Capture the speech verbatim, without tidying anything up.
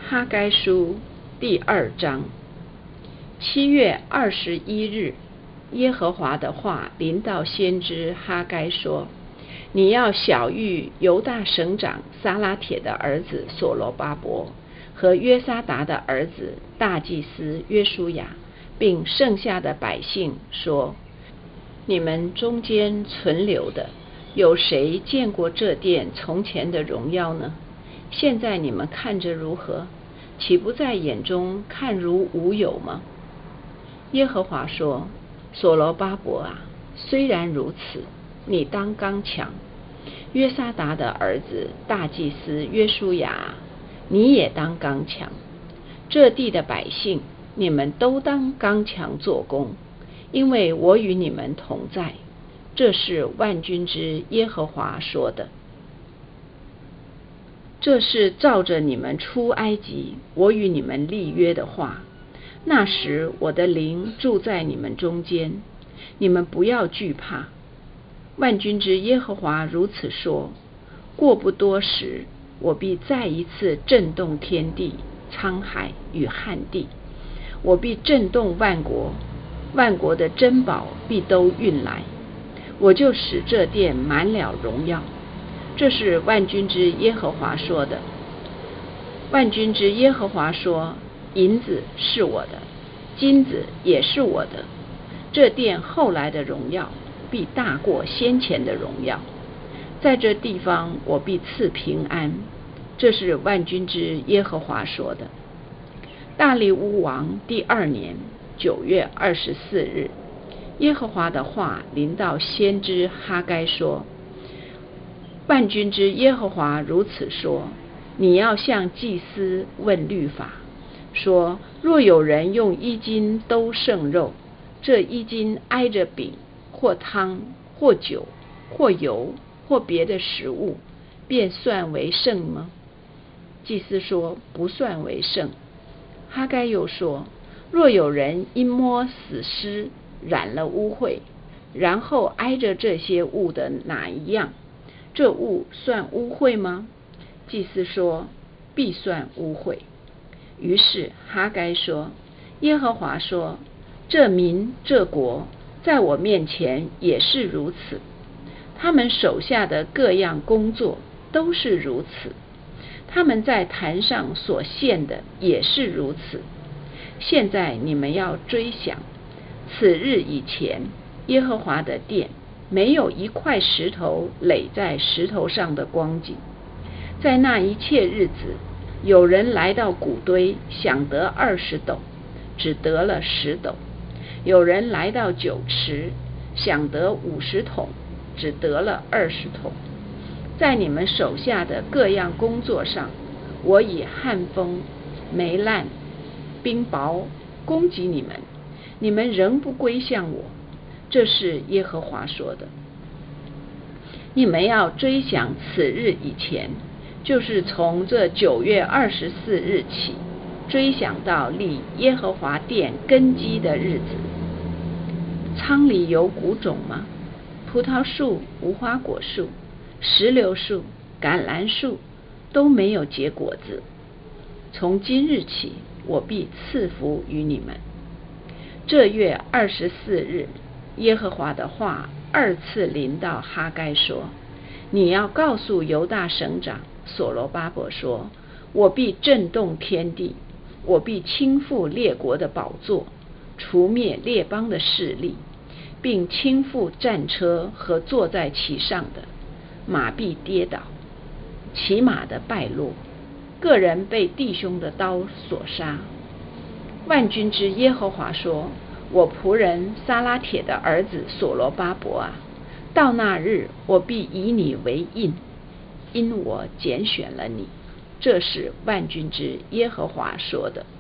哈该书第二章。七月二十一日，耶和华的话临到先知哈该说：你要晓谕犹大省长撒拉铁的儿子所罗巴伯和约沙达的儿子大祭司约书亚，并剩下的百姓说：你们中间存留的，有谁见过这殿从前的荣耀呢？现在你们看着如何？岂不在眼中看如无有吗？耶和华说：所罗巴伯啊，虽然如此，你当刚强；约沙达的儿子大祭司约书亚，你也当刚强。这地的百姓，你们都当刚强做工，因为我与你们同在。这是万军之耶和华说的。这是照着你们出埃及，我与你们立约的话。那时我的灵住在你们中间，你们不要惧怕。万军之耶和华如此说：过不多时，我必再一次震动天地、沧海与旱地，我必震动万国，万国的珍宝必都运来，我就使这殿满了荣耀。这是万军之耶和华说的。万军之耶和华说：银子是我的，金子也是我的，这殿后来的荣耀必大过先前的荣耀。在这地方我必赐平安。这是万军之耶和华说的。大利乌王第二年九月二十四日，耶和华的话临到先知哈该说：万军之耶和华如此说：你要向祭司问律法，说若有人用衣襟兜剩肉，这衣襟挨着饼或汤或酒或油或别的食物，便算为圣吗？祭司说：不算为圣。哈该又说：若有人因摸死尸染了污秽，然后挨着这些物的哪一样，这物算污秽吗？祭司说：必算污秽。于是哈该说：耶和华说，这民这国在我面前也是如此，他们手下的各样工作都是如此，他们在坛上所献的也是如此。现在你们要追想，此日以前，耶和华的殿没有一块石头垒在石头上的光景。在那一切日子，有人来到谷堆，想得二十斗，只得了十斗；有人来到酒池，想得五十桶，只得了二十桶。在你们手下的各样工作上，我以旱风、霉烂、冰雹攻击你们，你们仍不归向我。这是耶和华说的。你们要追想此日以前，就是从这九月二十四日起，追想到立耶和华殿根基的日子。仓里有谷种吗？葡萄树、无花果树、石榴树、橄榄树都没有结果子。从今日起，我必赐福于你们。这月二十四日，耶和华的话二次临到哈该说：你要告诉犹大省长所罗巴伯说，我必震动天地，我必倾覆列国的宝座，除灭列邦的势力，并倾覆战车和坐在其上的，马必跌倒，骑马的败落，个人被弟兄的刀所杀。万军之耶和华说：我仆人撒拉铁的儿子所罗巴伯啊，到那日我必以你为印，因我拣选了你。这是万军之耶和华说的。